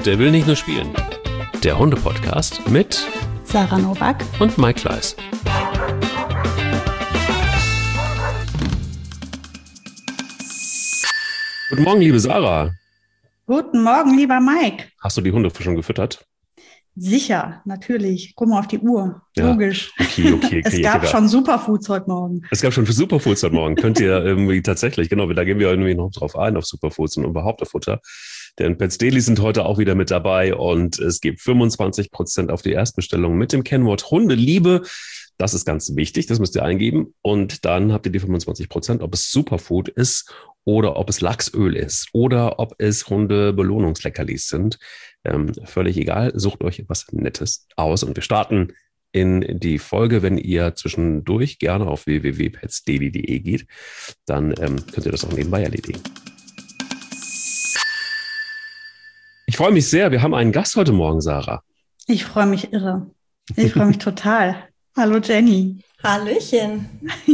Der will nicht nur spielen. Der Hunde-Podcast mit Sarah Nowak und Mike Kleiss. Guten Morgen, liebe Sarah. Guten Morgen, lieber Mike. Hast du die Hunde schon gefüttert? Sicher, natürlich. Guck mal auf die Uhr. Ja, logisch. Okay. Es gab schon Superfoods heute Morgen. Es gab schon Superfoods heute Morgen. Könnt ihr irgendwie tatsächlich, genau, da gehen wir irgendwie noch drauf ein, auf Superfoods und überhaupt auf Futter. Denn Pets Daily sind heute auch wieder mit dabei und es gibt 25% auf die Erstbestellung mit dem Kennwort Hundeliebe. Das ist ganz wichtig, das müsst ihr eingeben. Und dann habt ihr die 25%, ob es Superfood ist oder ob es Lachsöl ist oder ob es Hunde-Belohnungsleckerlis sind. Völlig egal, sucht euch etwas Nettes aus. Und wir starten in die Folge. Wenn ihr zwischendurch gerne auf www.petsdaily.de geht, dann könnt ihr das auch nebenbei erledigen. Ich freue mich sehr. Wir haben einen Gast heute Morgen, Sarah. Ich freue mich irre. Ich freue mich total. Hallo Jenny. Hallöchen.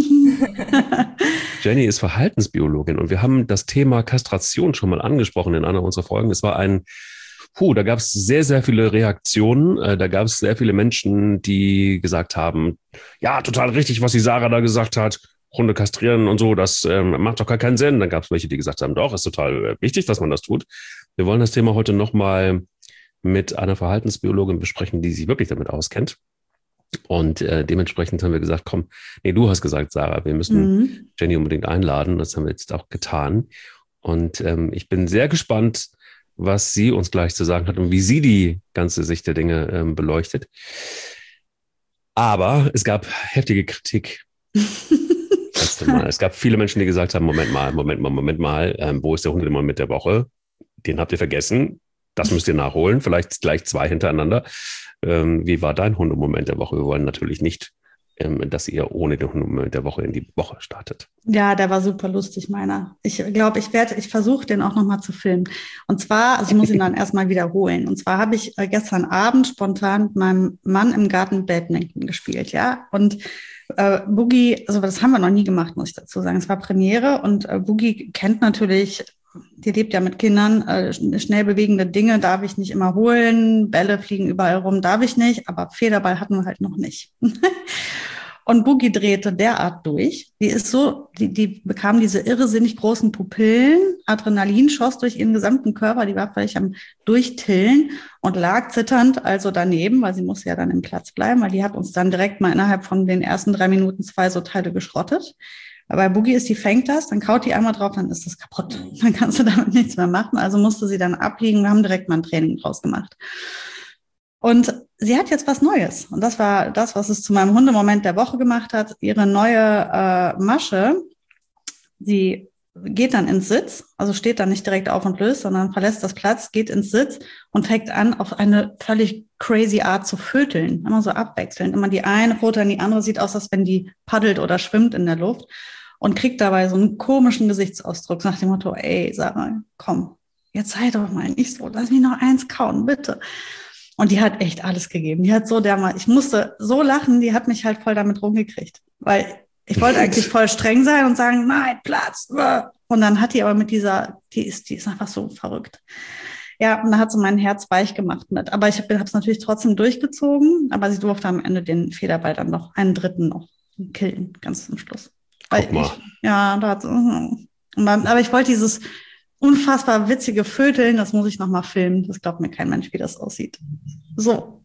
Jenny ist Verhaltensbiologin und wir haben das Thema Kastration schon mal angesprochen in einer unserer Folgen. Es war da gab es sehr, sehr viele Reaktionen. Da gab es sehr viele Menschen, die gesagt haben, ja, total richtig, was die Sarah da gesagt hat. Hunde kastrieren und so, das macht doch gar keinen Sinn. Dann gab es welche, die gesagt haben, doch, ist total wichtig, dass man das tut. Wir wollen das Thema heute nochmal mit einer Verhaltensbiologin besprechen, die sich wirklich damit auskennt. Und dementsprechend haben wir gesagt, komm, nee, du hast gesagt, Sarah, wir müssen Jenny unbedingt einladen. Das haben wir jetzt auch getan. Und ich bin sehr gespannt, was sie uns gleich zu sagen hat und wie sie die ganze Sicht der Dinge beleuchtet. Aber es gab heftige Kritik. Es gab viele Menschen, die gesagt haben, Moment mal, wo ist der Hundemoment der Woche? Den habt ihr vergessen. Das müsst ihr nachholen. Vielleicht gleich 2 hintereinander. Wie war dein Hundemoment der Woche? Wir wollen natürlich nicht, dass ihr ohne den Hundemoment der Woche in die Woche startet. Ja, der war super lustig, meiner. Ich glaube, ich versuche den auch nochmal zu filmen. Und zwar, also ich muss ihn dann erstmal wiederholen. Und zwar habe ich gestern Abend spontan mit meinem Mann im Garten Badminton gespielt, ja. Und Boogie, also das haben wir noch nie gemacht, muss ich dazu sagen. Es war Premiere und Boogie kennt natürlich, die lebt ja mit Kindern, schnell bewegende Dinge darf ich nicht immer holen, Bälle fliegen überall rum, darf ich nicht, aber Federball hatten wir halt noch nicht. Und Boogie drehte derart durch. Die bekam diese irrsinnig großen Pupillen, Adrenalin schoss durch ihren gesamten Körper, die war völlig am Durchtillen und lag zitternd also daneben, weil sie musste ja dann im Platz bleiben, weil die hat uns dann direkt mal innerhalb von den ersten 3 Minuten 2 so Teile geschrottet. Aber bei Boogie die fängt das, dann kaut die einmal drauf, dann ist das kaputt. Dann kannst du damit nichts mehr machen. Also musste sie dann abliegen. Wir haben direkt mal ein Training draus gemacht. Und sie hat jetzt was Neues. Und das war das, was es zu meinem Hundemoment der Woche gemacht hat. Ihre neue Masche, sie geht dann ins Sitz, also steht dann nicht direkt auf und löst, sondern verlässt das Platz, geht ins Sitz und fängt an, auf eine völlig crazy Art zu vögeln. Immer so abwechselnd. Immer die eine Pfote an die andere, sieht aus, als wenn die paddelt oder schwimmt in der Luft. Und kriegt dabei so einen komischen Gesichtsausdruck nach dem Motto, ey, Sarah, komm, jetzt sei doch mal nicht so, lass mich noch eins kauen, bitte. Und die hat echt alles gegeben. Die hat ich musste so lachen, die hat mich halt voll damit rumgekriegt. Weil ich wollte eigentlich voll streng sein und sagen, nein, Platz. Und dann hat die aber die ist einfach so verrückt. Ja, und da hat sie mein Herz weich gemacht mit. Aber ich habe es natürlich trotzdem durchgezogen, aber sie durfte am Ende den Federball dann noch, einen dritten noch killen, ganz zum Schluss. Guck mal. Aber ich wollte dieses unfassbar witzige Vögeln, das muss ich nochmal filmen. Das glaubt mir kein Mensch, wie das aussieht. So.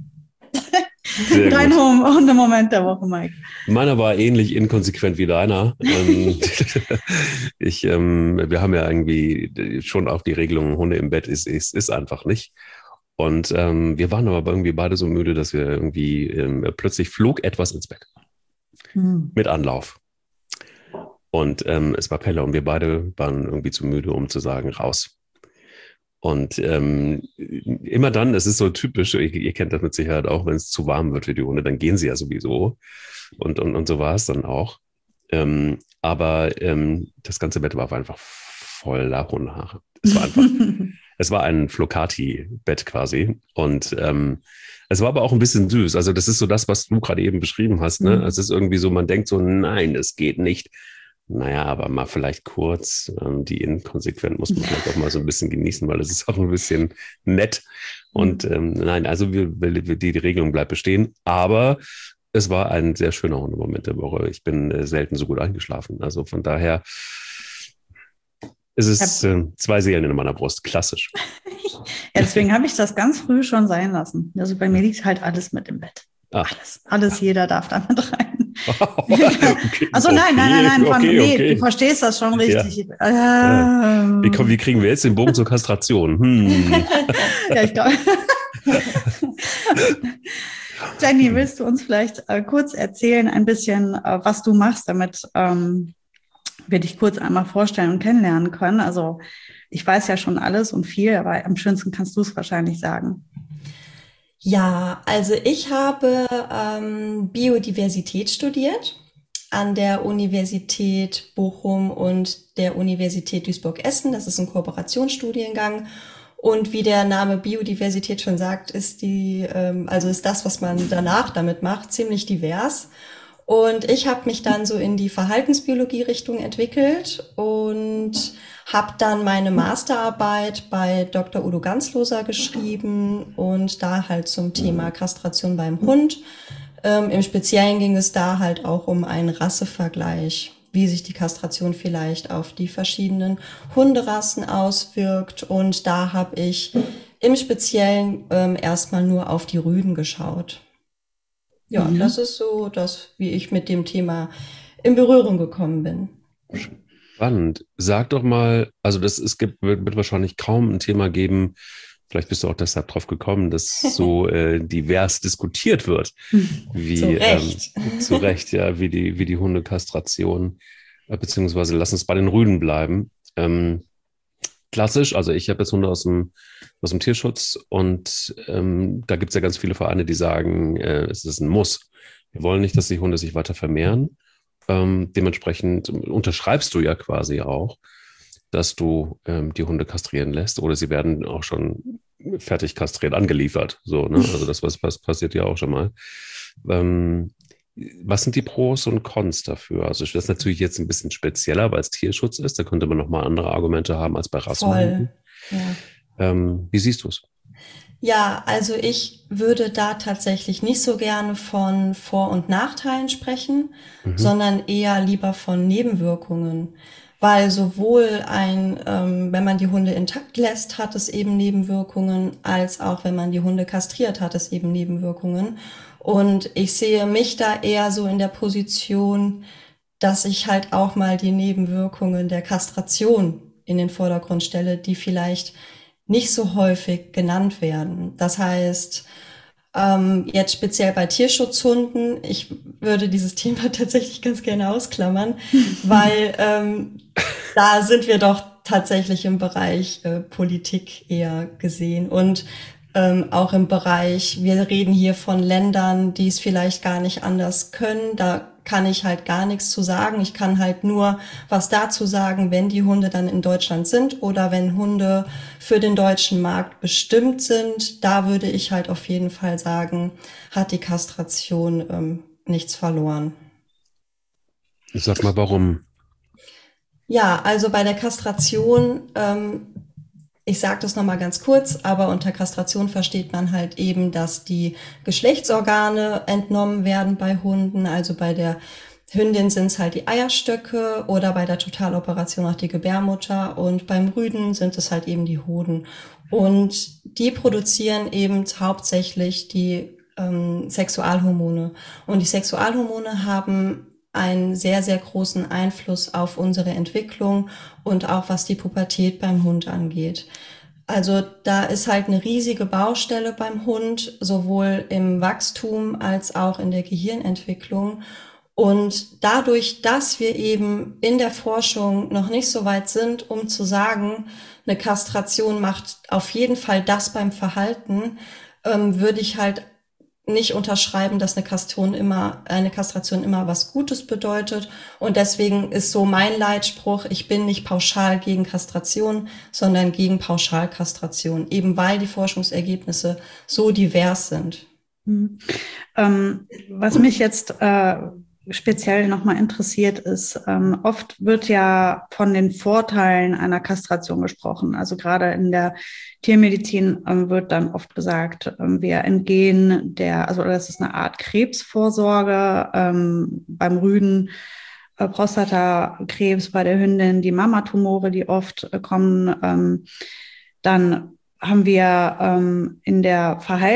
Dein Hundemoment der Woche, Mike. Meiner war ähnlich inkonsequent wie deiner. Wir haben ja irgendwie schon auch die Regelung, Hunde im Bett ist einfach nicht. Und wir waren aber irgendwie beide so müde, dass wir irgendwie plötzlich flog etwas ins Bett. Mit Anlauf. Und es war Pelle und wir beide waren irgendwie zu müde, um zu sagen, raus. Und immer dann, es ist so typisch, ihr kennt das mit Sicherheit auch, wenn es zu warm wird für die Hunde, dann gehen sie ja sowieso. Und so war es dann auch. Aber das ganze Bett war einfach voller Hundehaare. Es war ein Flocati-Bett quasi. Und es war aber auch ein bisschen süß. Also das ist so das, was du gerade eben beschrieben hast. Ne? Es ist irgendwie so, man denkt so, nein, es geht nicht. Naja, aber mal vielleicht kurz, die inkonsequent muss man vielleicht auch mal so ein bisschen genießen, weil es ist auch ein bisschen nett. Und nein, also die Regelung bleibt bestehen. Aber es war ein sehr schöner Hundemoment der Woche. Ich bin selten so gut eingeschlafen. Also von daher ist es zwei Seelen in meiner Brust. Klassisch. Ja, deswegen habe ich das ganz früh schon sein lassen. Also bei mir liegt halt alles mit im Bett. Alles, jeder darf da mit rein. Okay, also nein, okay. Du verstehst das schon richtig. Ja. Wie kriegen wir jetzt den Bogen zur Kastration? Ja, ich glaube. Jenny, willst du uns vielleicht kurz erzählen, ein bisschen, was du machst, damit wir dich kurz einmal vorstellen und kennenlernen können? Also ich weiß ja schon alles und viel, aber am schönsten kannst du es wahrscheinlich sagen. Ja, also ich habe Biodiversität studiert an der Universität Bochum und der Universität Duisburg-Essen. Das ist ein Kooperationsstudiengang. Und wie der Name Biodiversität schon sagt, ist ist das, was man danach damit macht, ziemlich divers. Und ich habe mich dann so in die Verhaltensbiologie-Richtung entwickelt und habe dann meine Masterarbeit bei Dr. Udo Ganzloser geschrieben und da halt zum Thema Kastration beim Hund. Im Speziellen ging es da halt auch um einen Rassevergleich, wie sich die Kastration vielleicht auf die verschiedenen Hunderassen auswirkt. Und da habe ich im Speziellen erstmal nur auf die Rüden geschaut. Ja, das ist so das, wie ich mit dem Thema in Berührung gekommen bin. Spannend. Sag doch mal, also wird wahrscheinlich kaum ein Thema geben, vielleicht bist du auch deshalb drauf gekommen, dass so divers diskutiert wird, wie zu Recht. Zu Recht, ja, wie die Hundekastration, beziehungsweise lass uns bei den Rüden bleiben. Klassisch, also ich habe jetzt Hunde aus dem Tierschutz und da gibt es ja ganz viele Vereine, die sagen, es ist ein Muss. Wir wollen nicht, dass die Hunde sich weiter vermehren. Dementsprechend unterschreibst du ja quasi auch, dass du die Hunde kastrieren lässt oder sie werden auch schon fertig kastriert angeliefert. So, ne? Also das was passiert ja auch schon mal. Was sind die Pros und Cons dafür? Also das ist natürlich jetzt ein bisschen spezieller, weil es Tierschutz ist. Da könnte man nochmal andere Argumente haben als bei Rassenhunden. Ja. Wie siehst du es? Ja, also ich würde da tatsächlich nicht so gerne von Vor- und Nachteilen sprechen, sondern eher lieber von Nebenwirkungen. Weil sowohl wenn man die Hunde intakt lässt, hat es eben Nebenwirkungen, als auch wenn man die Hunde kastriert, hat es eben Nebenwirkungen. Und ich sehe mich da eher so in der Position, dass ich halt auch mal die Nebenwirkungen der Kastration in den Vordergrund stelle, die vielleicht nicht so häufig genannt werden. Das heißt, jetzt speziell bei Tierschutzhunden, ich würde dieses Thema tatsächlich ganz gerne ausklammern, weil da sind wir doch tatsächlich im Bereich Politik eher gesehen und auch im Bereich, wir reden hier von Ländern, die es vielleicht gar nicht anders können, da kann ich halt gar nichts zu sagen. Ich kann halt nur was dazu sagen, wenn die Hunde dann in Deutschland sind oder wenn Hunde für den deutschen Markt bestimmt sind. Da würde ich halt auf jeden Fall sagen, hat die Kastration nichts verloren. Sag mal, warum? Ja, also bei der Kastration, ich sage das nochmal ganz kurz, aber unter Kastration versteht man halt eben, dass die Geschlechtsorgane entnommen werden bei Hunden. Also bei der Hündin sind es halt die Eierstöcke oder bei der Totaloperation auch die Gebärmutter und beim Rüden sind es halt eben die Hoden. Und die produzieren eben hauptsächlich die Sexualhormone. Und die Sexualhormone haben einen sehr, sehr großen Einfluss auf unsere Entwicklung und auch was die Pubertät beim Hund angeht. Also da ist halt eine riesige Baustelle beim Hund, sowohl im Wachstum als auch in der Gehirnentwicklung. Und dadurch, dass wir eben in der Forschung noch nicht so weit sind, um zu sagen, eine Kastration macht auf jeden Fall das beim Verhalten, würde ich halt nicht unterschreiben, dass eine Kastration immer was Gutes bedeutet. Und deswegen ist so mein Leitspruch, ich bin nicht pauschal gegen Kastration, sondern gegen Pauschalkastration, eben weil die Forschungsergebnisse so divers sind. Was mich jetzt speziell nochmal interessiert ist, oft wird ja von den Vorteilen einer Kastration gesprochen. Also gerade in der Tiermedizin wird dann oft gesagt, wir entgehen also das ist eine Art Krebsvorsorge beim Rüden, Prostatakrebs bei der Hündin, die Mammatumore, die oft kommen. Dann haben wir in der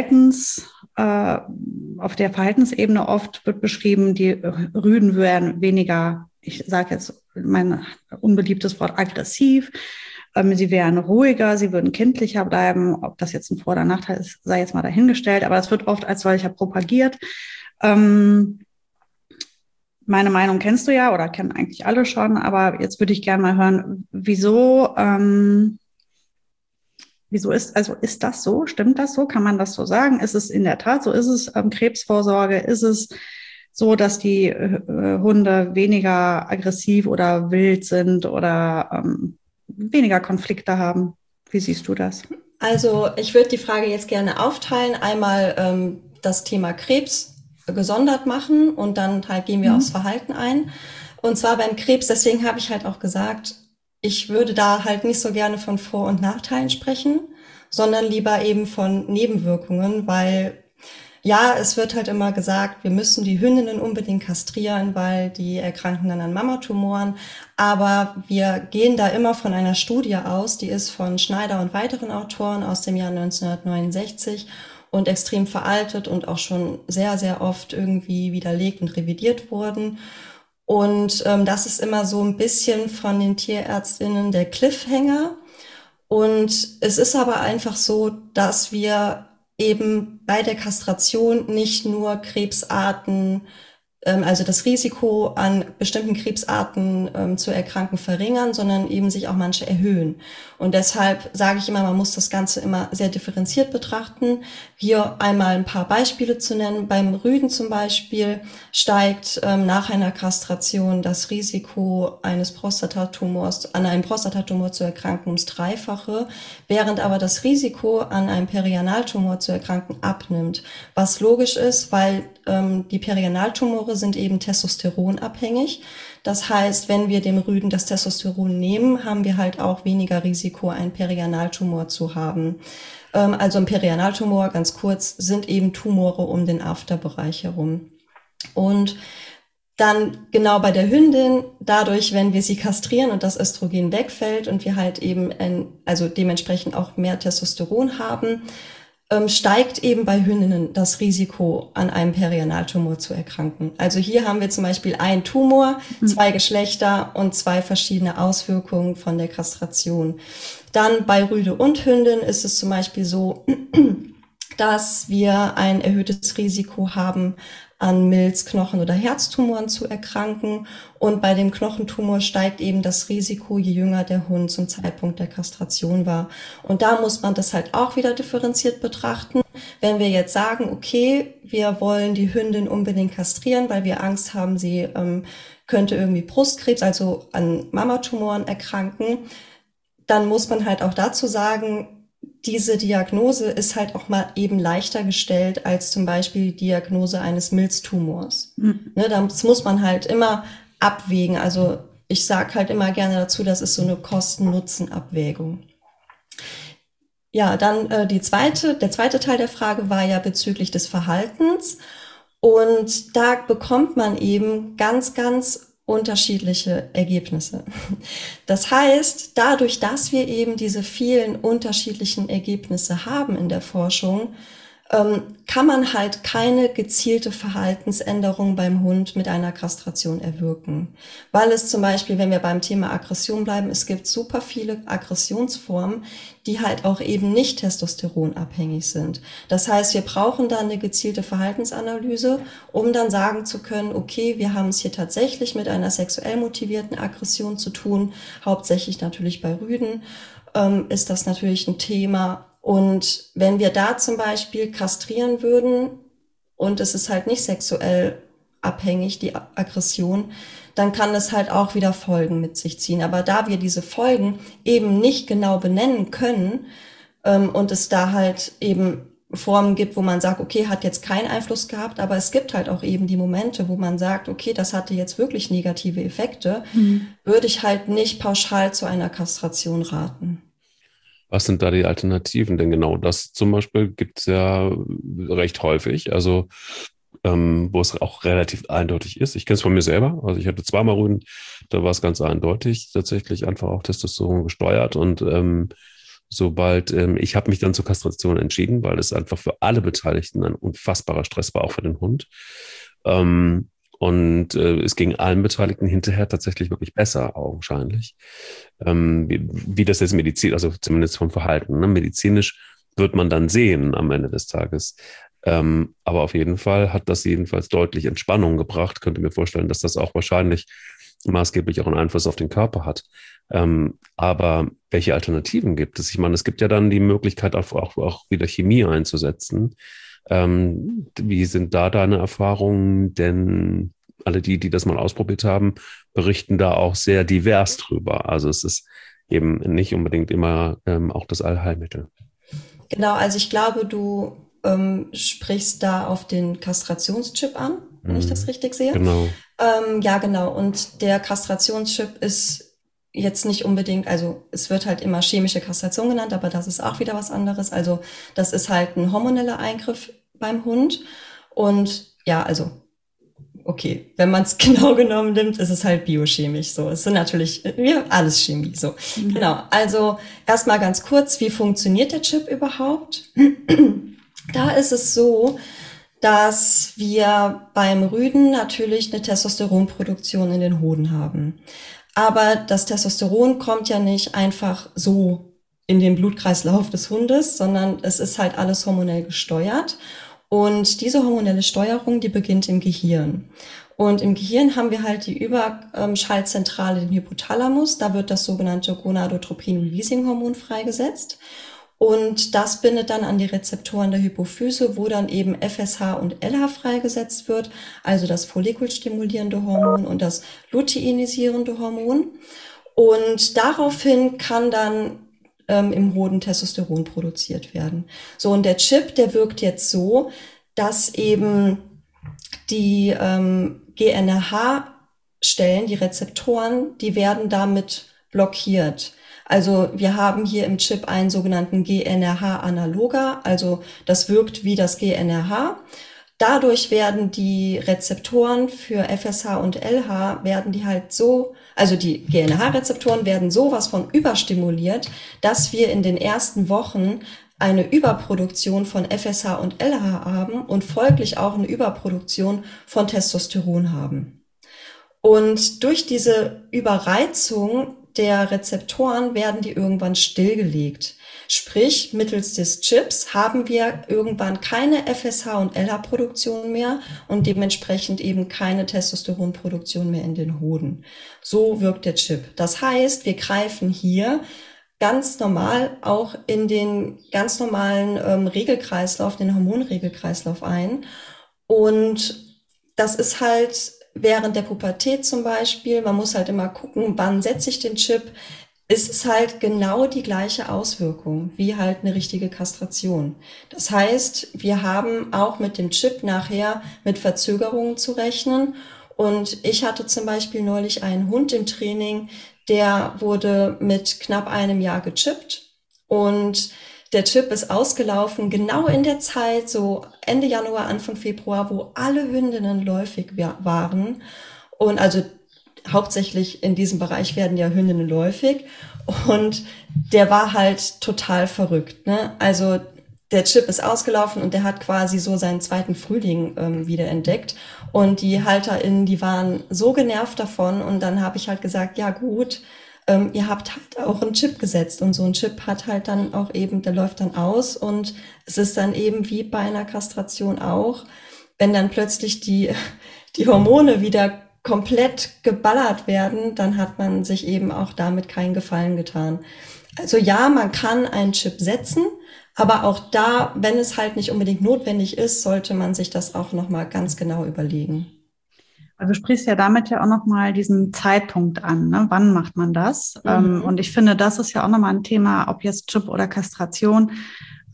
auf der Verhaltensebene oft wird beschrieben, die Rüden werden weniger, ich sage jetzt mein unbeliebtes Wort, aggressiv. Sie wären ruhiger, sie würden kindlicher bleiben. Ob das jetzt ein Vor- oder Nachteil ist, sei jetzt mal dahingestellt. Aber es wird oft als solcher propagiert. Meine Meinung kennst du ja oder kennen eigentlich alle schon. Aber jetzt würde ich gerne mal hören, wieso ist das so? Stimmt das so? Kann man das so sagen? Ist es in der Tat so? Ist es Krebsvorsorge? Ist es so, dass die Hunde weniger aggressiv oder wild sind oder weniger Konflikte haben? Wie siehst du das? Also ich würde die Frage jetzt gerne aufteilen. Einmal das Thema Krebs gesondert machen und dann halt gehen wir aufs Verhalten ein. Und zwar beim Krebs, deswegen habe ich halt auch gesagt, ich würde da halt nicht so gerne von Vor- und Nachteilen sprechen, sondern lieber eben von Nebenwirkungen, weil ja, es wird halt immer gesagt, wir müssen die Hündinnen unbedingt kastrieren, weil die erkranken dann an Mammatumoren. Aber wir gehen da immer von einer Studie aus, die ist von Schneider und weiteren Autoren aus dem Jahr 1969 und extrem veraltet und auch schon sehr, sehr oft irgendwie widerlegt und revidiert worden. Und das ist immer so ein bisschen von den Tierärztinnen der Cliffhanger. Und es ist aber einfach so, dass wir eben bei der Kastration nicht nur Krebsarten, also das Risiko an bestimmten Krebsarten zu erkranken verringern, sondern eben sich auch manche erhöhen. Und deshalb sage ich immer, man muss das Ganze immer sehr differenziert betrachten. Hier einmal ein paar Beispiele zu nennen. Beim Rüden zum Beispiel steigt nach einer Kastration das Risiko eines Prostatatumors, an einem Prostatatumor zu erkranken, ums Dreifache, während aber das Risiko an einem Perianaltumor zu erkranken abnimmt. Was logisch ist, weil die Perianaltumore sind eben testosteronabhängig. Das heißt, wenn wir dem Rüden das Testosteron nehmen, haben wir halt auch weniger Risiko, einen Perianaltumor zu haben. Also ein Perianaltumor, ganz kurz, sind eben Tumore um den Afterbereich herum. Und dann genau bei der Hündin, dadurch, wenn wir sie kastrieren und das Östrogen wegfällt und wir halt eben also dementsprechend auch mehr Testosteron haben, steigt eben bei Hündinnen das Risiko, an einem Perianaltumor zu erkranken. Also hier haben wir zum Beispiel einen Tumor, 2 Geschlechter und 2 verschiedene Auswirkungen von der Kastration. Dann bei Rüde und Hündin ist es zum Beispiel so, dass wir ein erhöhtes Risiko haben, an Milz-, Knochen- oder Herztumoren zu erkranken. Und bei dem Knochentumor steigt eben das Risiko, je jünger der Hund zum Zeitpunkt der Kastration war. Und da muss man das halt auch wieder differenziert betrachten. Wenn wir jetzt sagen, okay, wir wollen die Hündin unbedingt kastrieren, weil wir Angst haben, sie könnte irgendwie Brustkrebs, also an Mammatumoren erkranken, dann muss man halt auch dazu sagen, diese Diagnose ist halt auch mal eben leichter gestellt als zum Beispiel die Diagnose eines Milztumors. Ne, das muss man halt immer abwägen. Also ich sage halt immer gerne dazu, das ist so eine Kosten-Nutzen-Abwägung. Ja, dann der zweite Teil der Frage war ja bezüglich des Verhaltens. Und da bekommt man eben ganz, ganz unterschiedliche Ergebnisse. Das heißt, dadurch, dass wir eben diese vielen unterschiedlichen Ergebnisse haben in der Forschung, kann man halt keine gezielte Verhaltensänderung beim Hund mit einer Kastration erwirken. Weil es zum Beispiel, wenn wir beim Thema Aggression bleiben, es gibt super viele Aggressionsformen, die halt auch eben nicht testosteronabhängig sind. Das heißt, wir brauchen dann eine gezielte Verhaltensanalyse, um dann sagen zu können, okay, wir haben es hier tatsächlich mit einer sexuell motivierten Aggression zu tun, hauptsächlich natürlich bei Rüden, ist das natürlich ein Thema. Und wenn wir da zum Beispiel kastrieren würden und es ist halt nicht sexuell abhängig, die Aggression, dann kann es halt auch wieder Folgen mit sich ziehen. Aber da wir diese Folgen eben nicht genau benennen können und es da halt eben Formen gibt, wo man sagt, okay, hat jetzt keinen Einfluss gehabt, aber es gibt halt auch eben die Momente, wo man sagt, okay, das hatte jetzt wirklich negative Effekte, würde ich halt nicht pauschal zu einer Kastration raten. Was sind da die Alternativen? Denn genau das zum Beispiel gibt es ja recht häufig, also wo es auch relativ eindeutig ist. Ich kenne es von mir selber, also ich hatte zweimal Rüden, da war es ganz eindeutig, tatsächlich einfach auch Testosteron gesteuert und sobald ich habe mich dann zur Kastration entschieden, weil es einfach für alle Beteiligten ein unfassbarer Stress war, auch für den Hund. Es ging allen Beteiligten hinterher tatsächlich wirklich besser, augenscheinlich. Wie das jetzt medizinisch, also zumindest vom Verhalten, ne? Medizinisch wird man dann sehen am Ende des Tages. Aber auf jeden Fall hat das jedenfalls deutlich Entspannung gebracht. Könnte mir vorstellen, dass das auch wahrscheinlich maßgeblich auch einen Einfluss auf den Körper hat. Aber welche Alternativen gibt es? Ich meine, es gibt ja dann die Möglichkeit, auch wieder Chemie einzusetzen. Wie sind da deine Erfahrungen? Denn alle die das mal ausprobiert haben, berichten da auch sehr divers drüber. Also es ist eben nicht unbedingt immer auch das Allheilmittel. Genau, also ich glaube, du sprichst da auf den Kastrationschip an, wenn ich das richtig sehe. Genau. Ja, genau. Und der Kastrationschip ist jetzt nicht unbedingt, also es wird halt immer chemische Kastration genannt, aber das ist auch wieder was anderes. Also das ist halt ein hormoneller Eingriff beim Hund. Und ja, also okay, wenn man es genau genommen nimmt, ist es halt biochemisch so. Es sind natürlich alles Chemie so. Genau. Also erstmal ganz kurz, wie funktioniert der Chip überhaupt? Da ist es so, dass wir beim Rüden natürlich eine Testosteronproduktion in den Hoden haben. Aber das Testosteron kommt ja nicht einfach so in den Blutkreislauf des Hundes, sondern es ist halt alles hormonell gesteuert. Und diese hormonelle Steuerung, die beginnt im Gehirn. Und im Gehirn haben wir halt die Überschallzentrale, den Hypothalamus. Da wird das sogenannte Gonadotropin-Releasing-Hormon freigesetzt. Und das bindet dann an die Rezeptoren der Hypophyse, wo dann eben FSH und LH freigesetzt wird, also das follikelstimulierende Hormon und das luteinisierende Hormon. Und daraufhin kann dann im Hoden Testosteron produziert werden. So, und der Chip, der wirkt jetzt so, dass eben die GNRH-Stellen, die Rezeptoren, die werden damit blockiert. Also wir haben hier im Chip einen sogenannten GNRH-Analoger, also das wirkt wie das GNRH. Dadurch werden die Rezeptoren für FSH und LH werden die halt so, also die GNRH-Rezeptoren werden sowas von überstimuliert, dass wir in den ersten Wochen eine Überproduktion von FSH und LH haben und folglich auch eine Überproduktion von Testosteron haben. Und durch diese Überreizung der Rezeptoren werden die irgendwann stillgelegt. Sprich, mittels des Chips haben wir irgendwann keine FSH- und LH-Produktion mehr und dementsprechend eben keine Testosteronproduktion mehr in den Hoden. So wirkt der Chip. Das heißt, wir greifen hier ganz normal auch in den ganz normalen Regelkreislauf, den Hormonregelkreislauf ein. Und das ist halt während der Pubertät zum Beispiel, man muss halt immer gucken, wann setze ich den Chip, ist es halt genau die gleiche Auswirkung wie halt eine richtige Kastration. Das heißt, wir haben auch mit dem Chip nachher mit Verzögerungen zu rechnen. Und ich hatte zum Beispiel neulich einen Hund im Training, der wurde mit knapp einem Jahr gechippt und der Chip ist ausgelaufen, genau in der Zeit, so Ende Januar, Anfang Februar, wo alle Hündinnen läufig waren. Und also hauptsächlich in diesem Bereich werden ja Hündinnen läufig. Und der war halt total verrückt, ne? Also der Chip ist ausgelaufen und der hat quasi so seinen zweiten Frühling wieder entdeckt. Und die HalterInnen, die waren so genervt davon. Und dann habe ich halt gesagt, ja gut, ihr habt halt auch einen Chip gesetzt. Und so ein Chip hat halt dann auch eben, der läuft dann aus. Und es ist dann eben wie bei einer Kastration auch, wenn dann plötzlich die Hormone wieder komplett geballert werden, dann hat man sich eben auch damit keinen Gefallen getan. Also ja, man kann einen Chip setzen, aber auch da, wenn es halt nicht unbedingt notwendig ist, sollte man sich das auch nochmal ganz genau überlegen. Also du sprichst ja damit ja auch nochmal diesen Zeitpunkt an, ne? Wann macht man das? Und ich finde, das ist ja auch nochmal ein Thema, ob jetzt Chip oder Kastration.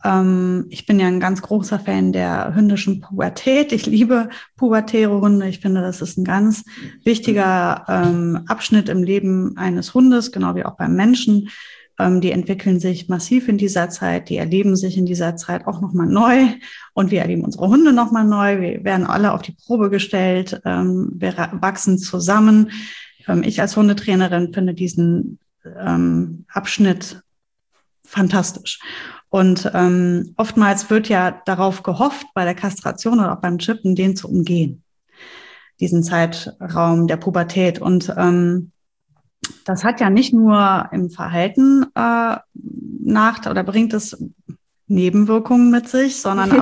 Ich bin ja ein ganz großer Fan der hündischen Pubertät. Ich liebe pubertäre Hunde. Ich finde, das ist ein ganz wichtiger Abschnitt im Leben eines Hundes, genau wie auch beim Menschen. Die entwickeln sich massiv in dieser Zeit, die erleben sich in dieser Zeit auch nochmal neu und wir erleben unsere Hunde nochmal neu. Wir werden alle auf die Probe gestellt, wir wachsen zusammen. Ich als Hundetrainerin finde diesen Abschnitt fantastisch. Und oftmals wird ja darauf gehofft, bei der Kastration oder auch beim Chippen, den zu umgehen, diesen Zeitraum der Pubertät. Und das hat ja nicht nur im Verhalten oder bringt es Nebenwirkungen mit sich, sondern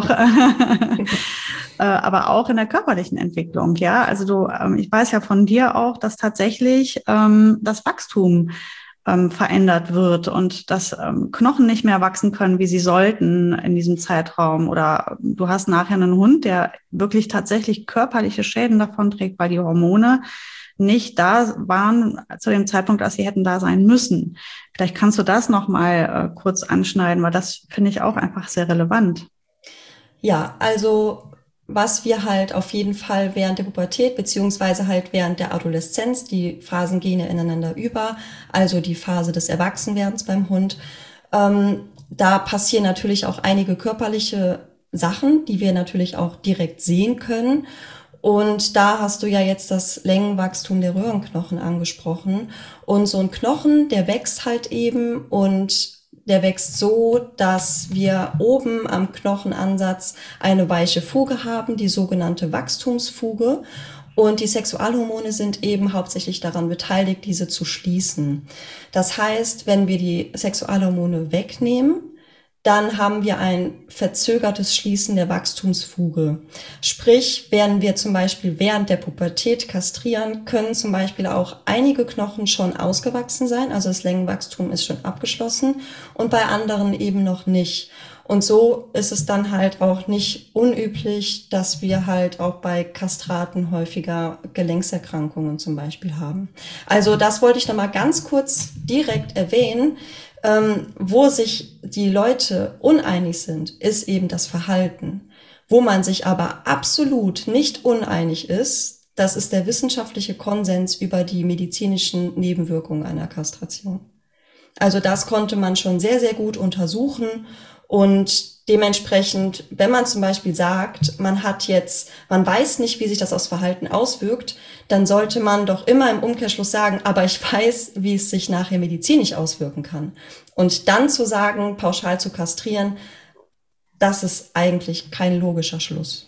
aber auch in der körperlichen Entwicklung. Ja, also ich weiß ja von dir auch, dass tatsächlich das Wachstum verändert wird und dass Knochen nicht mehr wachsen können, wie sie sollten in diesem Zeitraum. Oder du hast nachher einen Hund, der wirklich tatsächlich körperliche Schäden davonträgt, weil die Hormone nicht da waren zu dem Zeitpunkt, als sie hätten da sein müssen. Vielleicht kannst du das noch mal kurz anschneiden, weil das finde ich auch einfach sehr relevant. Ja, also was wir halt auf jeden Fall während der Pubertät beziehungsweise halt während der Adoleszenz, die Phasen gehen ja ineinander über, also die Phase des Erwachsenwerdens beim Hund, da passieren natürlich auch einige körperliche Sachen, die wir natürlich auch direkt sehen können. Und da hast du ja jetzt das Längenwachstum der Röhrenknochen angesprochen. Und so ein Knochen, der wächst halt eben und der wächst so, dass wir oben am Knochenansatz eine weiche Fuge haben, die sogenannte Wachstumsfuge. Und die Sexualhormone sind eben hauptsächlich daran beteiligt, diese zu schließen. Das heißt, wenn wir die Sexualhormone wegnehmen, dann haben wir ein verzögertes Schließen der Wachstumsfuge. Sprich, werden wir zum Beispiel während der Pubertät kastrieren, können zum Beispiel auch einige Knochen schon ausgewachsen sein, also das Längenwachstum ist schon abgeschlossen und bei anderen eben noch nicht. Und so ist es dann halt auch nicht unüblich, dass wir halt auch bei Kastraten häufiger Gelenkserkrankungen zum Beispiel haben. Also das wollte ich nochmal ganz kurz direkt erwähnen. Wo sich die Leute uneinig sind, ist eben das Verhalten. Wo man sich aber absolut nicht uneinig ist, das ist der wissenschaftliche Konsens über die medizinischen Nebenwirkungen einer Kastration. Also das konnte man schon sehr, sehr gut untersuchen und dementsprechend, wenn man zum Beispiel sagt, man weiß nicht, wie sich das aufs Verhalten auswirkt, dann sollte man doch immer im Umkehrschluss sagen, aber ich weiß, wie es sich nachher medizinisch auswirken kann. Und dann zu sagen, pauschal zu kastrieren, das ist eigentlich kein logischer Schluss.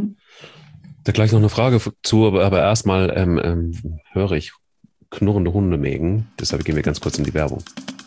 Da gleich noch eine Frage zu, aber erstmal höre ich knurrende Hunde mägen. Deshalb gehen wir ganz kurz in die Werbung.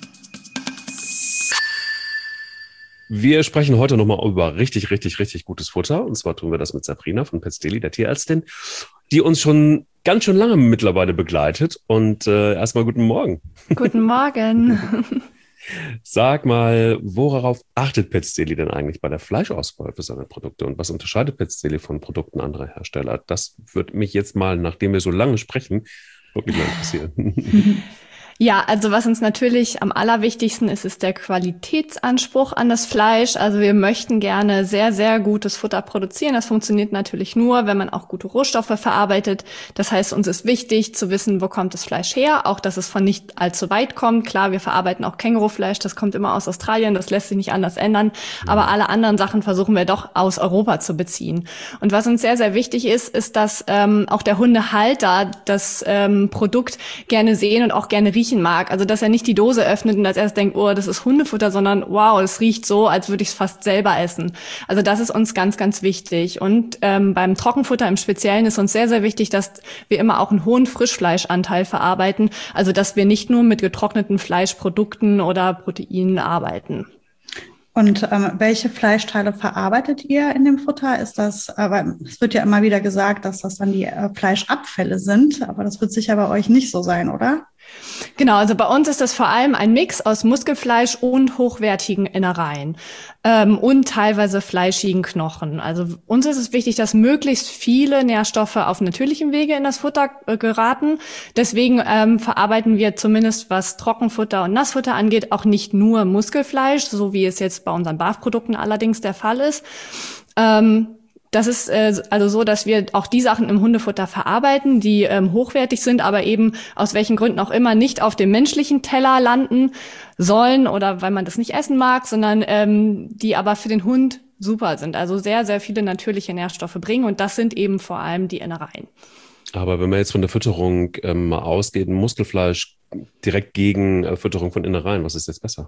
Wir sprechen heute nochmal über richtig, richtig, richtig gutes Futter. Und zwar tun wir das mit Sabrina von Pets Daily, der Tierärztin, die uns schon ganz schön lange mittlerweile begleitet. Und erstmal guten Morgen. Guten Morgen. Sag mal, worauf achtet Pets Daily denn eigentlich bei der Fleischauswahl für seine Produkte? Und was unterscheidet Pets Daily von Produkten anderer Hersteller? Das würde mich jetzt mal, nachdem wir so lange sprechen, wirklich mal interessieren. Ja, also was uns natürlich am allerwichtigsten ist, ist der Qualitätsanspruch an das Fleisch. Also wir möchten gerne sehr, sehr gutes Futter produzieren. Das funktioniert natürlich nur, wenn man auch gute Rohstoffe verarbeitet. Das heißt, uns ist wichtig zu wissen, wo kommt das Fleisch her, auch dass es von nicht allzu weit kommt. Klar, wir verarbeiten auch Kängurufleisch, das kommt immer aus Australien, das lässt sich nicht anders ändern. Aber alle anderen Sachen versuchen wir doch aus Europa zu beziehen. Und was uns sehr, sehr wichtig ist, dass auch der Hundehalter das Produkt gerne sehen und auch gerne riechen mag. Also, dass er nicht die Dose öffnet und als erst denkt, oh, das ist Hundefutter, sondern wow, das riecht so, als würde ich es fast selber essen. Also, das ist uns ganz, ganz wichtig. Und beim Trockenfutter im Speziellen ist uns sehr, sehr wichtig, dass wir immer auch einen hohen Frischfleischanteil verarbeiten. Also, dass wir nicht nur mit getrockneten Fleischprodukten oder Proteinen arbeiten. Und welche Fleischteile verarbeitet ihr in dem Futter? Ist das, aber es wird ja immer wieder gesagt, dass das dann die Fleischabfälle sind, aber das wird sicher bei euch nicht so sein, oder? Genau, also bei uns ist das vor allem ein Mix aus Muskelfleisch und hochwertigen Innereien und teilweise fleischigen Knochen. Also uns ist es wichtig, dass möglichst viele Nährstoffe auf natürlichem Wege in das Futter geraten. Deswegen verarbeiten wir zumindest, was Trockenfutter und Nassfutter angeht, auch nicht nur Muskelfleisch, so wie es jetzt bei unseren BAF-Produkten allerdings der Fall ist. Das ist also so, dass wir auch die Sachen im Hundefutter verarbeiten, die hochwertig sind, aber eben aus welchen Gründen auch immer nicht auf dem menschlichen Teller landen sollen oder weil man das nicht essen mag, sondern die aber für den Hund super sind. Also sehr, sehr viele natürliche Nährstoffe bringen und das sind eben vor allem die Innereien. Aber wenn man jetzt von der Fütterung mal ausgeht, Muskelfleisch direkt gegen Fütterung von Innereien, was ist jetzt besser?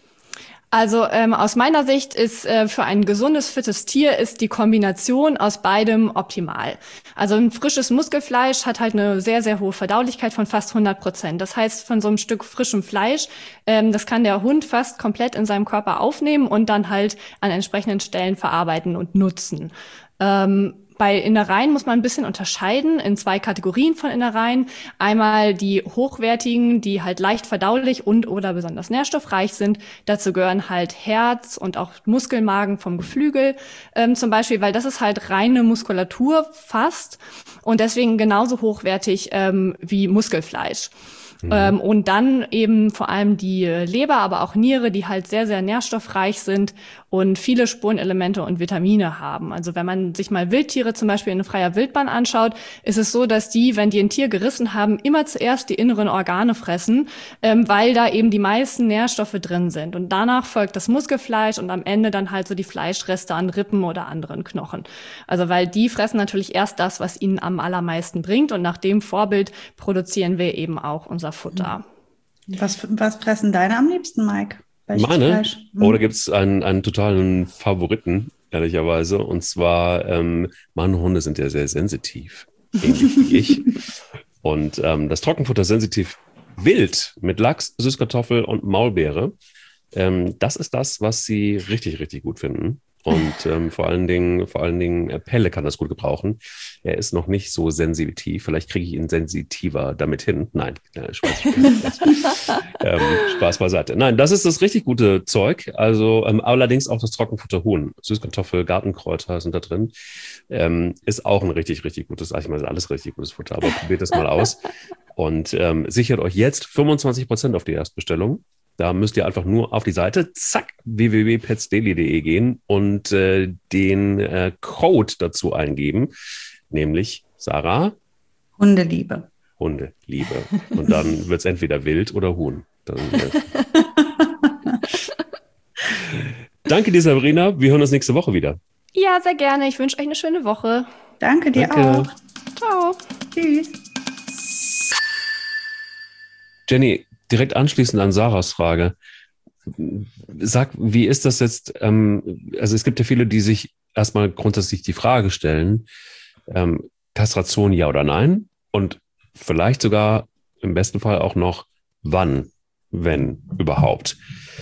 Also aus meiner Sicht ist für ein gesundes, fittes Tier ist die Kombination aus beidem optimal. Also ein frisches Muskelfleisch hat halt eine sehr, sehr hohe Verdaulichkeit von fast 100%. Das heißt, von so einem Stück frischem Fleisch, das kann der Hund fast komplett in seinem Körper aufnehmen und dann halt an entsprechenden Stellen verarbeiten und nutzen. Bei Innereien muss man ein bisschen unterscheiden in 2 Kategorien von Innereien. Einmal die hochwertigen, die halt leicht verdaulich und oder besonders nährstoffreich sind. Dazu gehören halt Herz und auch Muskelmagen vom Geflügel zum Beispiel, weil das ist halt reine Muskulatur fast und deswegen genauso hochwertig wie Muskelfleisch. Und dann eben vor allem die Leber, aber auch Niere, die halt sehr, sehr nährstoffreich sind und viele Spurenelemente und Vitamine haben. Also wenn man sich mal Wildtiere zum Beispiel in freier Wildbahn anschaut, ist es so, dass die, wenn die ein Tier gerissen haben, immer zuerst die inneren Organe fressen, weil da eben die meisten Nährstoffe drin sind. Und danach folgt das Muskelfleisch und am Ende dann halt so die Fleischreste an Rippen oder anderen Knochen. Also weil die fressen natürlich erst das, was ihnen am allermeisten bringt und nach dem Vorbild produzieren wir eben auch unser Futter. Was fressen deine am liebsten, Mike? Welches Meine? Fleisch? Oh, da gibt es einen totalen Favoriten, ehrlicherweise. Und zwar, meine Hunde sind ja sehr sensitiv, ähnlich wie ich. Und das Trockenfutter sensitiv Wild mit Lachs, Süßkartoffel und Maulbeere, das ist das, was sie richtig, richtig gut finden. Und vor allen Dingen Pelle kann das gut gebrauchen. Er ist noch nicht so sensitiv. Vielleicht kriege ich ihn sensitiver damit hin. Nein, Spaß beiseite. Nein, das ist das richtig gute Zeug. Also allerdings auch das Trockenfutter Huhn. Süßkartoffel, Gartenkräuter sind da drin. Ist auch ein richtig, richtig gutes, ich meine, alles richtig gutes Futter. Aber probiert das mal aus. Und sichert euch jetzt 25% auf die Erstbestellung. Da müsst ihr einfach nur auf die Seite, zack, www.petsdaily.de gehen und den Code dazu eingeben, nämlich Sarah? Hundeliebe. Hundeliebe. Und dann wird es entweder Wild oder Huhn. Dann, Danke dir, Sabrina. Wir hören uns nächste Woche wieder. Ja, sehr gerne. Ich wünsche euch eine schöne Woche. Danke dir auch. Ciao. Tschüss. Jenny, direkt anschließend an Sarahs Frage. Sag, wie ist das jetzt? Also es gibt ja viele, die sich erstmal grundsätzlich die Frage stellen, Kastration ja oder nein? Und vielleicht sogar im besten Fall auch noch, wann, wenn überhaupt.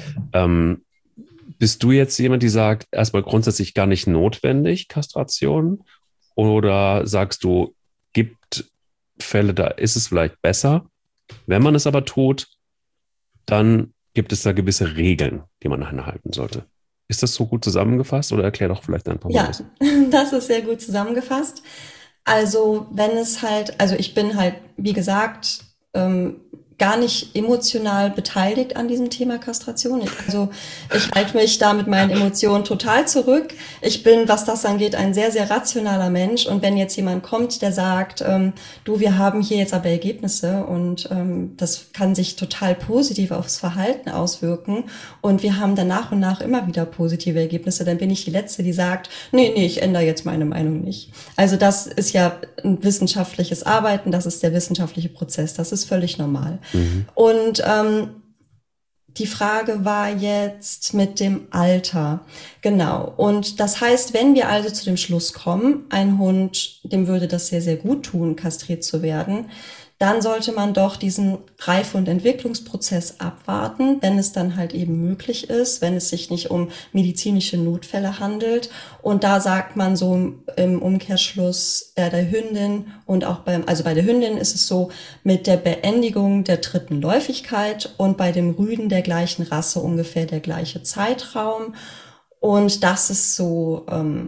Bist du jetzt jemand, die sagt, erstmal grundsätzlich gar nicht notwendig, Kastration? Oder sagst du, gibt Fälle, da ist es vielleicht besser? Wenn man es aber tut, dann gibt es da gewisse Regeln, die man einhalten sollte. Ist das so gut zusammengefasst oder erklär doch vielleicht ein paar Mal? Ja, das ist sehr gut zusammengefasst. Also wenn es halt, also ich bin halt, wie gesagt, gar nicht emotional beteiligt an diesem Thema Kastration. Also ich halte mich da mit meinen Emotionen total zurück. Ich bin, was das angeht, ein sehr, sehr rationaler Mensch. Und wenn jetzt jemand kommt, der sagt, du, wir haben hier jetzt aber Ergebnisse und das kann sich total positiv aufs Verhalten auswirken und wir haben dann nach und nach immer wieder positive Ergebnisse, dann bin ich die Letzte, die sagt, nee, ich ändere jetzt meine Meinung nicht. Also das ist ja ein wissenschaftliches Arbeiten, das ist der wissenschaftliche Prozess, das ist völlig normal. Und die Frage war jetzt mit dem Alter. Genau. Und das heißt, wenn wir also zu dem Schluss kommen, ein Hund, dem würde das sehr, sehr gut tun, kastriert zu werden, dann sollte man doch diesen Reife- und Entwicklungsprozess abwarten, wenn es dann halt eben möglich ist, wenn es sich nicht um medizinische Notfälle handelt. Und da sagt man so im Umkehrschluss der Hündin und auch bei der Hündin ist es so, mit der Beendigung der 3. Läufigkeit und bei dem Rüden der gleichen Rasse ungefähr der gleiche Zeitraum. Und das ist so,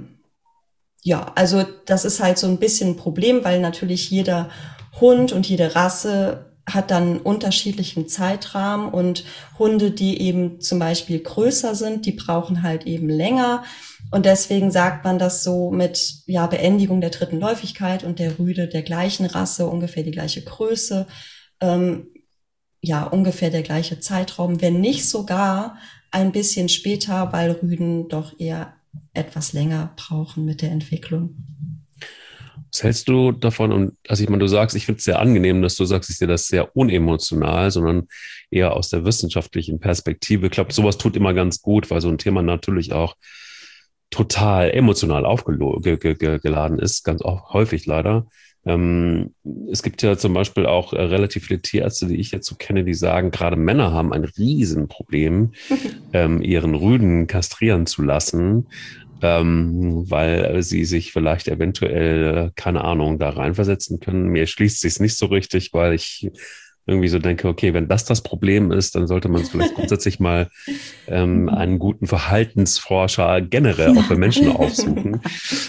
also das ist halt so ein bisschen ein Problem, weil natürlich jeder Hund und jede Rasse hat dann einen unterschiedlichen Zeitrahmen und Hunde, die eben zum Beispiel größer sind, die brauchen halt eben länger. Und deswegen sagt man das so mit Beendigung der 3. Läufigkeit und der Rüde der gleichen Rasse, ungefähr die gleiche Größe, ungefähr der gleiche Zeitraum, wenn nicht sogar ein bisschen später, weil Rüden doch eher etwas länger brauchen mit der Entwicklung. Was hältst du davon? Und also ich meine, du sagst, ich finde es sehr angenehm, dass du sagst, ich sehe das sehr unemotional, sondern eher aus der wissenschaftlichen Perspektive. Ich glaube, sowas tut immer ganz gut, weil so ein Thema natürlich auch total emotional aufgeladen ist, ganz häufig leider. Es gibt ja zum Beispiel auch relativ viele Tierärzte, die ich jetzt so kenne, die sagen, gerade Männer haben ein Riesenproblem, ihren Rüden kastrieren zu lassen, weil sie sich vielleicht eventuell, keine Ahnung, da reinversetzen können. Mir schließt sich es nicht so richtig, weil ich irgendwie so denke, okay, wenn das Problem ist, dann sollte man vielleicht grundsätzlich mal einen guten Verhaltensforscher generell auch für Menschen aufsuchen.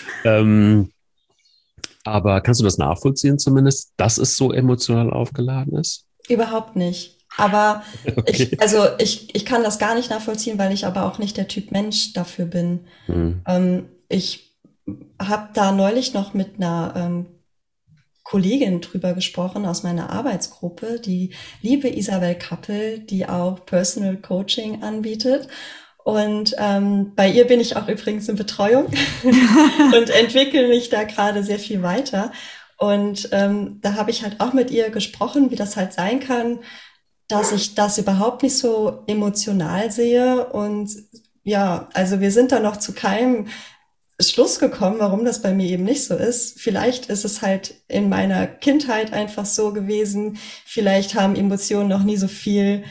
Aber kannst du das nachvollziehen zumindest, dass es so emotional aufgeladen ist? Überhaupt nicht. Aber okay. Ich kann das gar nicht nachvollziehen, weil ich aber auch nicht der Typ Mensch dafür bin. Ich habe da neulich noch mit einer Kollegin drüber gesprochen aus meiner Arbeitsgruppe, die liebe Isabel Kappel, die auch Personal Coaching anbietet. Und bei ihr bin ich auch übrigens in Betreuung und entwickle mich da gerade sehr viel weiter. Und da habe ich halt auch mit ihr gesprochen, wie das halt sein kann, dass ich das überhaupt nicht so emotional sehe. Und ja, also wir sind da noch zu keinem Schluss gekommen, warum das bei mir eben nicht so ist. Vielleicht ist es halt in meiner Kindheit einfach so gewesen. Vielleicht haben Emotionen noch nie so viel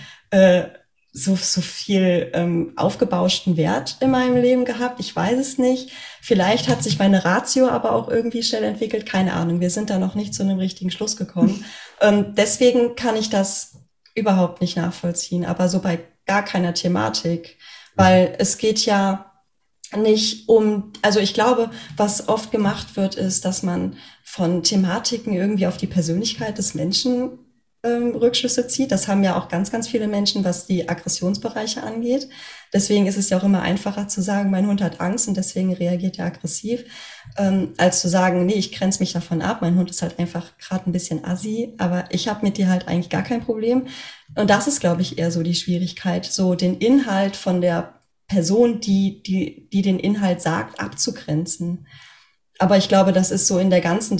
aufgebauschten Wert in meinem Leben gehabt. Ich weiß es nicht. Vielleicht hat sich meine Ratio aber auch irgendwie schnell entwickelt. Keine Ahnung. Wir sind da noch nicht zu einem richtigen Schluss gekommen. Deswegen kann ich das überhaupt nicht nachvollziehen. Aber so bei gar keiner Thematik. Weil es geht ja nicht also ich glaube, was oft gemacht wird, ist, dass man von Thematiken irgendwie auf die Persönlichkeit des Menschen Rückschlüsse zieht. Das haben ja auch ganz, ganz viele Menschen, was die Aggressionsbereiche angeht. Deswegen ist es ja auch immer einfacher zu sagen, mein Hund hat Angst und deswegen reagiert er aggressiv, als zu sagen, nee, ich grenze mich davon ab. Mein Hund ist halt einfach gerade ein bisschen assi, aber ich habe mit dir halt eigentlich gar kein Problem. Und das ist, glaube ich, eher so die Schwierigkeit, so den Inhalt von der Person, die den Inhalt sagt, abzugrenzen. Aber ich glaube, das ist so in der ganzen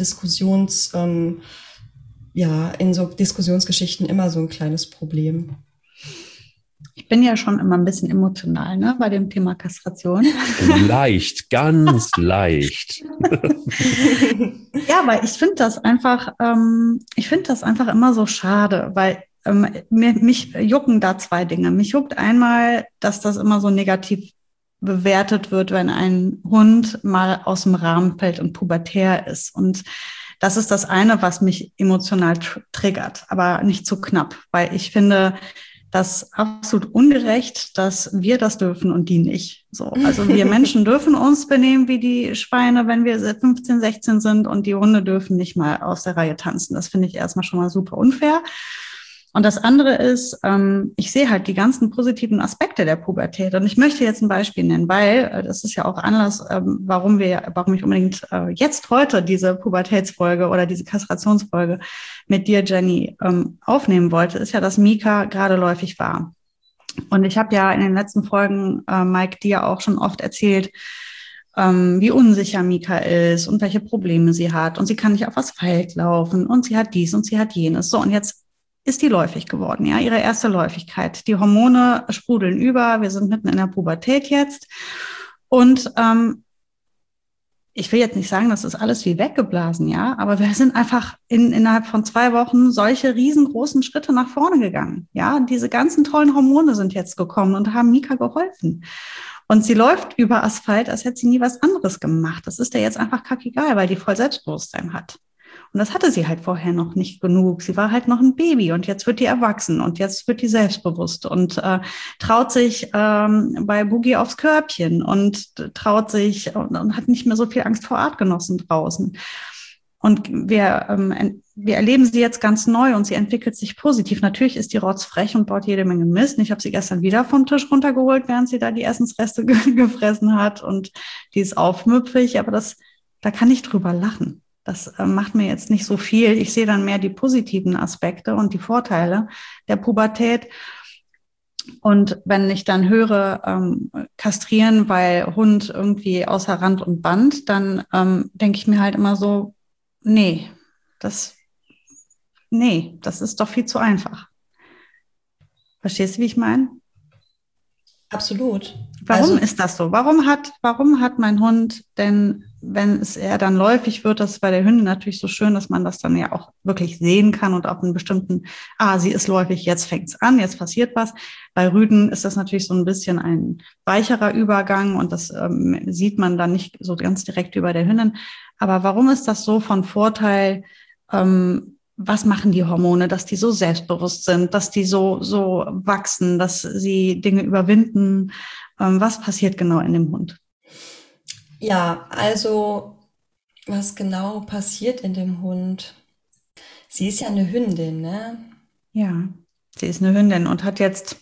in so Diskussionsgeschichten immer so ein kleines Problem. Ich bin ja schon immer ein bisschen emotional, ne, bei dem Thema Kastration. Leicht, ganz leicht. Ja, weil ich finde das einfach immer so schade, weil mich jucken da zwei Dinge. Mich juckt einmal, dass das immer so negativ bewertet wird, wenn ein Hund mal aus dem Rahmen fällt und pubertär ist. Und das ist das eine, was mich emotional triggert, aber nicht zu knapp, weil ich finde das absolut ungerecht, dass wir das dürfen und die nicht. So, also wir Menschen dürfen uns benehmen wie die Schweine, wenn wir 15, 16 sind und die Hunde dürfen nicht mal aus der Reihe tanzen. Das finde ich erstmal schon mal super unfair. Und das andere ist, ich sehe halt die ganzen positiven Aspekte der Pubertät. Und ich möchte jetzt ein Beispiel nennen, weil das ist ja auch Anlass, warum ich unbedingt jetzt heute diese Pubertätsfolge oder diese Kastrationsfolge mit dir, Jenny, aufnehmen wollte, ist ja, dass Mika gerade läufig war. Und ich habe ja in den letzten Folgen, Mike, dir auch schon oft erzählt, wie unsicher Mika ist und welche Probleme sie hat. Und sie kann nicht auf Asphalt laufen und sie hat dies und sie hat jenes. So, und jetzt ist die läufig geworden, ja, ihre erste Läufigkeit. Die Hormone sprudeln über, wir sind mitten in der Pubertät jetzt. Und ich will jetzt nicht sagen, das ist alles wie weggeblasen, ja, aber wir sind einfach innerhalb von 2 Wochen solche riesengroßen Schritte nach vorne gegangen. Ja, diese ganzen tollen Hormone sind jetzt gekommen und haben Mika geholfen. Und sie läuft über Asphalt, als hätte sie nie was anderes gemacht. Das ist ihr jetzt einfach kackegal, weil die voll Selbstbewusstsein hat. Und das hatte sie halt vorher noch nicht genug. Sie war halt noch ein Baby und jetzt wird die erwachsen und jetzt wird die selbstbewusst und traut sich bei Boogie aufs Körbchen und traut sich und hat nicht mehr so viel Angst vor Artgenossen draußen. Und wir erleben sie jetzt ganz neu und sie entwickelt sich positiv. Natürlich ist die rotzfrech und baut jede Menge Mist. Ich habe sie gestern wieder vom Tisch runtergeholt, während sie da die Essensreste gefressen hat und die ist aufmüpfig, aber da kann ich drüber lachen. Das macht mir jetzt nicht so viel. Ich sehe dann mehr die positiven Aspekte und die Vorteile der Pubertät. Und wenn ich dann höre, kastrieren, weil Hund irgendwie außer Rand und Band, dann denke ich mir halt immer so, nee, das ist doch viel zu einfach. Verstehst du, wie ich meine? Absolut. Warum ist das so? Warum hat mein Hund denn, wenn er dann läufig wird, das ist bei der Hündin natürlich so schön, dass man das dann ja auch wirklich sehen kann und auf einen bestimmten, sie ist läufig, jetzt fängt's an, jetzt passiert was. Bei Rüden ist das natürlich so ein bisschen ein weicherer Übergang und das sieht man dann nicht so ganz direkt über der Hündin. Aber warum ist das so von Vorteil? Was machen die Hormone, dass die so selbstbewusst sind, dass die so wachsen, dass sie Dinge überwinden? Was passiert genau in dem Hund? Ja, also was genau passiert in dem Hund? Sie ist ja eine Hündin, ne? Ja, sie ist eine Hündin und hat jetzt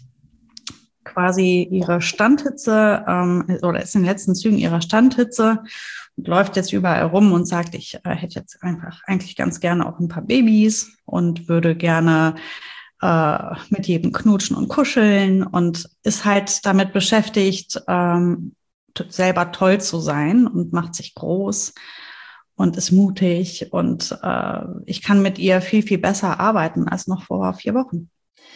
quasi ihre Standhitze oder ist in den letzten Zügen ihrer Standhitze und läuft jetzt überall rum und sagt, ich hätte jetzt einfach eigentlich ganz gerne auch ein paar Babys und würde gerne mit jedem knutschen und kuscheln und ist halt damit beschäftigt, selber toll zu sein und macht sich groß und ist mutig und ich kann mit ihr viel, viel besser arbeiten als noch vor 4 Wochen.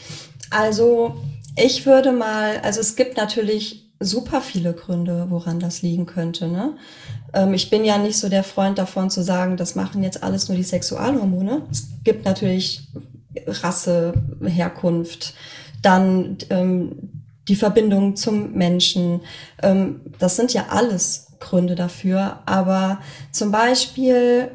Also ich würde mal, also es gibt natürlich super viele Gründe, woran das liegen könnte, ne? Ich bin ja nicht so der Freund davon zu sagen, das machen jetzt alles nur die Sexualhormone. Es gibt natürlich Rasse, Herkunft, dann die Verbindung zum Menschen. Das sind ja alles Gründe dafür. Aber zum Beispiel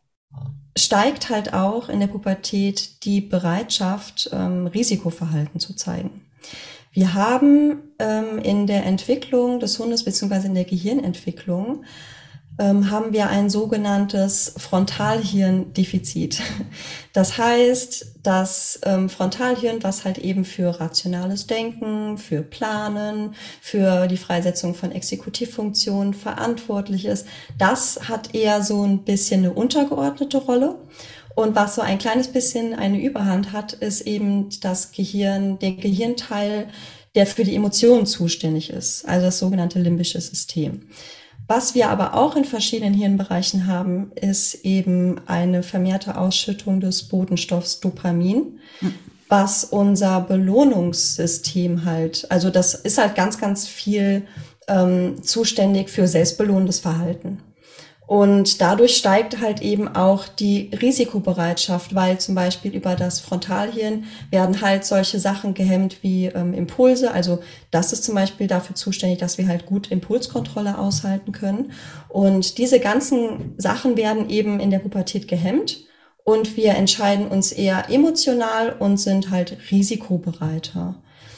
steigt halt auch in der Pubertät die Bereitschaft, Risikoverhalten zu zeigen. Wir haben in der Entwicklung des Hundes beziehungsweise in der Gehirnentwicklung haben wir ein sogenanntes Frontalhirndefizit. Das heißt, das Frontalhirn, was halt eben für rationales Denken, für Planen, für die Freisetzung von Exekutivfunktionen verantwortlich ist, das hat eher so ein bisschen eine untergeordnete Rolle. Und was so ein kleines bisschen eine Überhand hat, ist eben das Gehirn, der Gehirnteil, der für die Emotionen zuständig ist, also das sogenannte limbische System. Was wir aber auch in verschiedenen Hirnbereichen haben, ist eben eine vermehrte Ausschüttung des Botenstoffs Dopamin, was unser Belohnungssystem halt, also das ist halt ganz, ganz viel zuständig für selbstbelohnendes Verhalten. Und dadurch steigt halt eben auch die Risikobereitschaft, weil zum Beispiel über das Frontalhirn werden halt solche Sachen gehemmt wie Impulse. Also das ist zum Beispiel dafür zuständig, dass wir halt gut Impulskontrolle aushalten können. Und diese ganzen Sachen werden eben in der Pubertät gehemmt. Und wir entscheiden uns eher emotional und sind halt risikobereiter.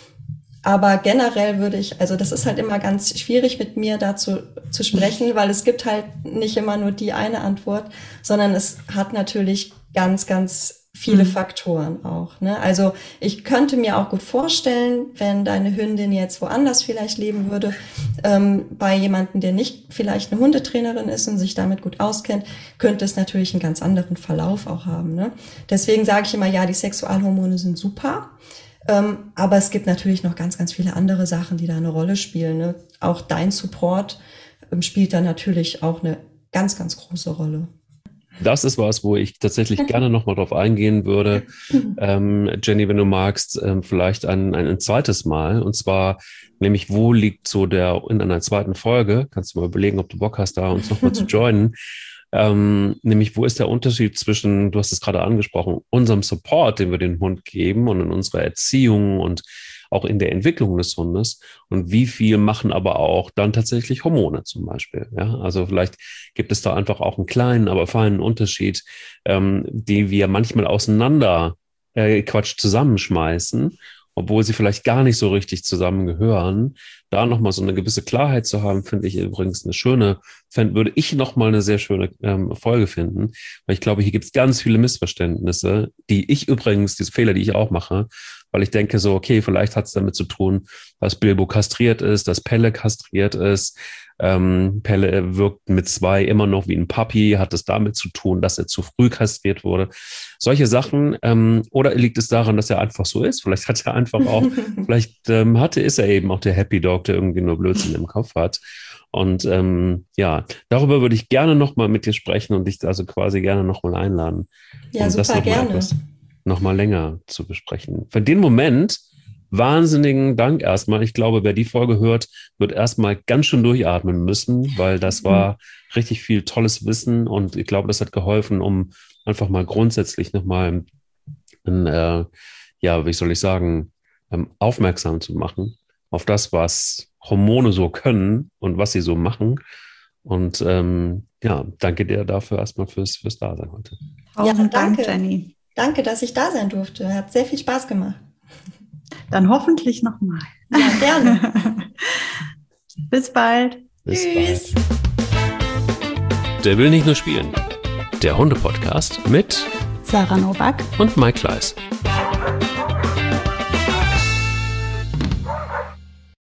Aber generell würde ich, also das ist halt immer ganz schwierig mit mir dazu zu sprechen, weil es gibt halt nicht immer nur die eine Antwort, sondern es hat natürlich ganz, ganz viele Faktoren auch, ne? Also ich könnte mir auch gut vorstellen, wenn deine Hündin jetzt woanders vielleicht leben würde, bei jemandem, der nicht vielleicht eine Hundetrainerin ist und sich damit gut auskennt, könnte es natürlich einen ganz anderen Verlauf auch haben, ne? Deswegen sage ich immer, ja, die Sexualhormone sind super. Aber es gibt natürlich noch ganz, ganz viele andere Sachen, die da eine Rolle spielen, ne? Auch dein Support spielt da natürlich auch eine ganz, ganz große Rolle. das ist was, wo ich tatsächlich gerne nochmal drauf eingehen würde. Jenny, wenn du magst, vielleicht ein zweites Mal. Und zwar nämlich, wo liegt so in einer zweiten Folge, kannst du mal überlegen, ob du Bock hast, da uns nochmal zu joinen. Nämlich, wo ist der Unterschied zwischen, du hast es gerade angesprochen, unserem Support, den wir dem Hund geben und in unserer Erziehung und auch in der Entwicklung des Hundes und wie viel machen aber auch dann tatsächlich Hormone zum Beispiel. Ja, also vielleicht gibt es da einfach auch einen kleinen, aber feinen Unterschied, die wir manchmal zusammenschmeißen, obwohl sie vielleicht gar nicht so richtig zusammengehören. Da nochmal so eine gewisse Klarheit zu haben, finde ich übrigens würde ich nochmal eine sehr schöne Folge finden, weil ich glaube, hier gibt es ganz viele Missverständnisse, diese Fehler, die ich auch mache, weil ich denke so, okay, vielleicht hat es damit zu tun, dass Bilbo kastriert ist, dass Pelle kastriert ist. Pelle wirkt mit 2 immer noch wie ein Papi, hat es damit zu tun, dass er zu früh kastriert wurde. Solche Sachen, oder liegt es daran, dass er einfach so ist? Vielleicht hat er einfach auch, ist er eben auch der Happy Dog, der irgendwie nur Blödsinn im Kopf hat. Und darüber würde ich gerne nochmal mit dir sprechen und dich also quasi gerne nochmal einladen. Ja, super gerne. Noch mal länger zu besprechen. Für den Moment, wahnsinnigen Dank erstmal. Ich glaube, wer die Folge hört, wird erstmal ganz schön durchatmen müssen, weil das war richtig viel tolles Wissen und ich glaube, das hat geholfen, um einfach mal grundsätzlich nochmal aufmerksam zu machen auf das, was Hormone so können und was sie so machen. Und danke dir dafür erstmal fürs Dasein heute. Tausend Dank, Jenny. Danke, dass ich da sein durfte. Hat sehr viel Spaß gemacht. Dann hoffentlich nochmal. Ja, gerne. Bis bald. Tschüss. Der will nicht nur spielen. Der Hunde-Podcast mit Sarah Nowak und Mike Kleiss.